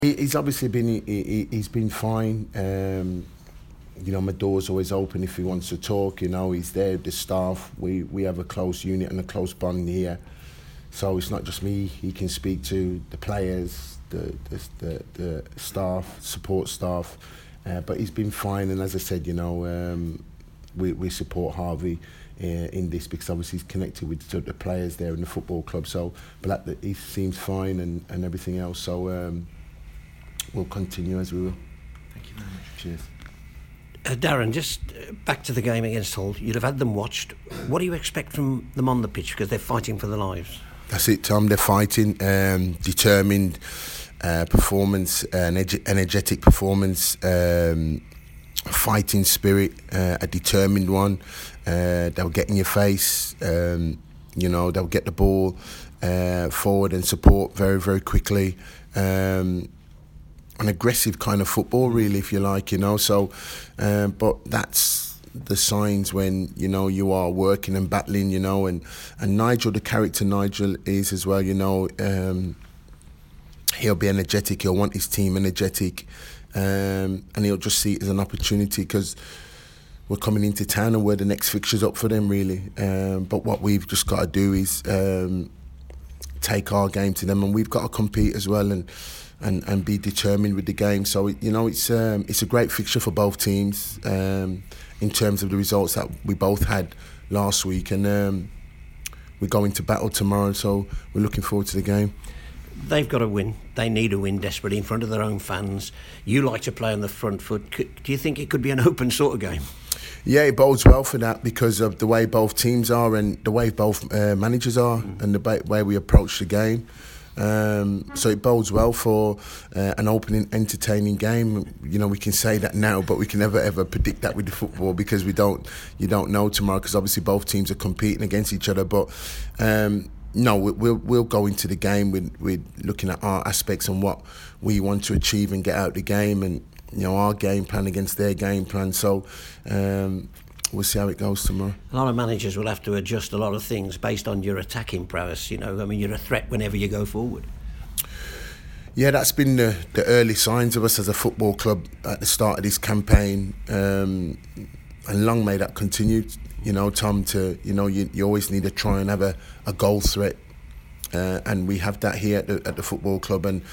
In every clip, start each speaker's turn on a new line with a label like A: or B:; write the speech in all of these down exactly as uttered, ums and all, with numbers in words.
A: He, he's obviously been he, he, he's been fine. Um, you know, my door's always open if he wants to talk. You know, he's there. The staff, we we have a close unit and a close bond here. So it's not just me. He can speak to the players, the the the, the staff, support staff. Uh, but he's been fine. And as I said, you know, um, we we support Harvey uh, in this because obviously he's connected with the, the players there in the football club. So, but that, he seems fine and and everything else. So. Um, We'll continue as we will.
B: Thank you very much.
A: Cheers.
C: Uh, Darren, just uh, back to the game against Hull. You'd have had them watched. What do you expect from them on the pitch? Because they're fighting for their lives.
A: That's it, Tom. They're fighting, um, determined uh, performance, an energ- energetic performance, um, fighting spirit, uh, a determined one. Uh, they'll get in your face. Um, you know, they'll get the ball uh, forward and support very, very quickly. Um, An aggressive kind of football, really, if you like, you know. So, um, but that's the signs when you know you are working and battling, you know. And and Nigel, the character Nigel is as well, you know. Um, he'll be energetic. He'll want his team energetic, um, and he'll just see it as an opportunity because we're coming into town and we're the next fixtures up for them, really. Um, but what we've just got to do is um, take our game to them, and we've got to compete as well. And. And, and be determined with the game. So you know it's um, it's a great fixture for both teams um, in terms of the results that we both had last week, and um, we're going to battle tomorrow. So we're looking forward to the game.
C: They've got to win. They need to win desperately in front of their own fans. You like to play on the front foot. Do you think it could be an open sort of game?
A: Yeah, it bodes well for that because of the way both teams are and the way both uh, managers are mm. and the way we approach the game. Um, so it bodes well for uh, an opening, entertaining game. You know, we can say that now, but we can never ever predict that with the football because we don't. You don't know tomorrow because obviously both teams are competing against each other. But um, no, we'll we'll go into the game with with looking at our aspects and what we want to achieve and get out of the game, and you know our game plan against their game plan. So. Um, We'll see how it goes tomorrow.
C: A lot of managers will have to adjust a lot of things based on your attacking prowess. You know, I mean, you're a threat whenever you go forward.
A: Yeah, that's been the, the early signs of us as a football club at the start of this campaign, um, and long may that continue. You know, Tom, to you know, you, you always need to try and have a, a goal threat, uh, and we have that here at the, at the football club, and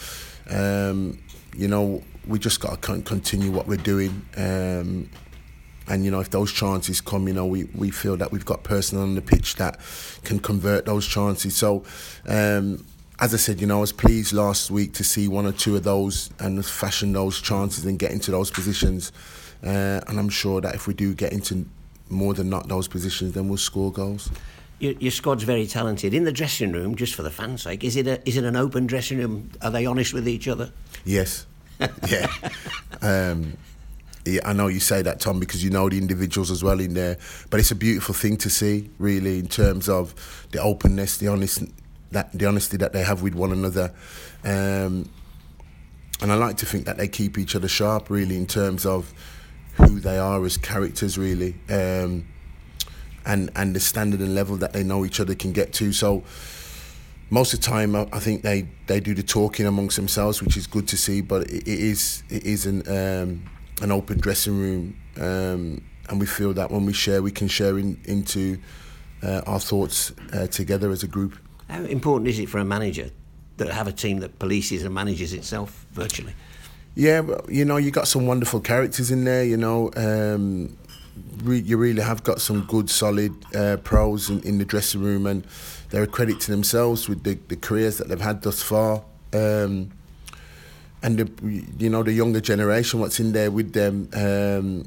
A: um, you know, we just got to continue what we're doing. Um, And, you know, if those chances come, you know, we, we feel that we've got personnel on the pitch that can convert those chances. So, um, as I said, you know, I was pleased last week to see one or two of those and fashion those chances and get into those positions. Uh, and I'm sure that if we do get into more than not those positions, then we'll score goals.
C: Your, your squad's very talented. In the dressing room, just for the fans' sake, is it a, is it an open dressing room? Are they honest with each other?
A: Yes. Yeah. um, Yeah, I know you say that, Tom, because you know the individuals as well in there. But it's a beautiful thing to see, really, in terms of the openness, the honest, that the honesty that they have with one another. Um, and I like to think that they keep each other sharp, really, in terms of who they are as characters, really, um, and and the standard and level that they know each other can get to. So most of the time, I, I think they, they do the talking amongst themselves, which is good to see. But it, it is it is an um, an open dressing room, um, and we feel that when we share, we can share in, into uh, our thoughts uh, together as a group.
C: How important is it for a manager to have a team that polices and manages itself virtually?
A: Yeah, well, you know, you got some wonderful characters in there, you know. Um, re- you really have got some good, solid uh, pros in, in the dressing room, and they're a credit to themselves with the, the careers that they've had thus far. Um, And the, you know, the younger generation, what's in there with them um,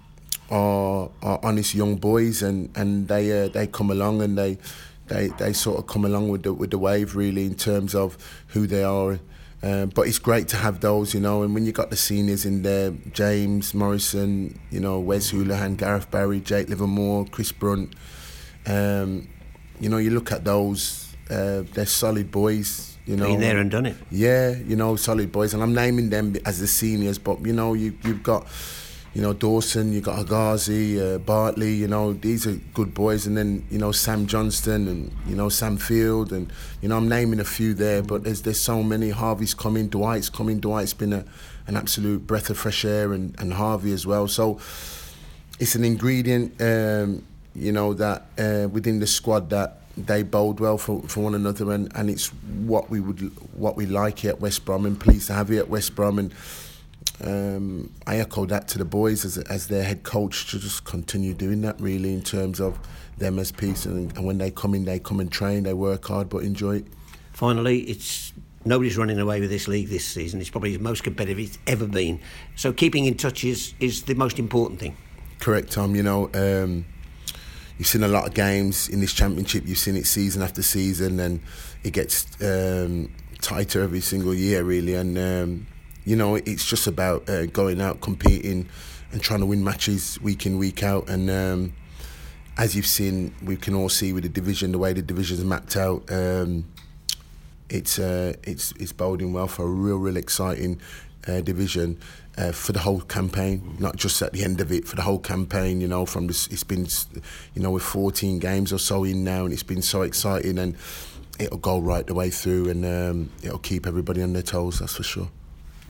A: are, are honest young boys, and and they uh, they come along and they they they sort of come along with the with the wave, really, in terms of who they are. Um, but it's great to have those, you know. And when you got the seniors in there, James Morrison, you know, Wes Houlihan, Gareth Barry, Jake Livermore, Chris Brunt. Um, you know, you look at those; uh, they're solid boys. You know,
C: been there and done it.
A: Yeah, you know, solid boys, and I'm naming them as the seniors. But you know, you you've got you know, Dawson, you got Agazi, uh, Bartley, you know, these are good boys. And then, you know, Sam Johnston and, you know, Sam Field. And, you know, I'm naming a few there, but there's there's so many. Harvey's coming, Dwight's coming. Dwight's been a, an absolute breath of fresh air, and, and Harvey as well. So it's an ingredient, um, you know, that uh, within the squad that they bode well for, for one another. And, and it's what we would what we like here at West Brom, and pleased to have you at West Brom. And Um, I echo that to the boys as as their head coach, to just continue doing that, really, in terms of them as peace. And, and when they come in, they come and train, they work hard, but enjoy it.
C: Finally, it's nobody's running away with this league this season. It's probably the most competitive it's ever been. So keeping in touch is, is the most important thing.
A: Correct, Tom. You know, um, you've seen a lot of games in this championship. You've seen it season after season, and it gets um, tighter every single year, really. And um, you know, it's just about uh, going out, competing, and trying to win matches week in, week out. And um, as you've seen, we can all see with the division, the way the division's mapped out, um, it's uh, it's it's boding well for a real, real exciting uh, division uh, for the whole campaign, not just at the end of it, for the whole campaign. You know, from this, it's been, you know, with fourteen games or so in now, and it's been so exciting, and it'll go right the way through, and um, it'll keep everybody on their toes, that's for sure.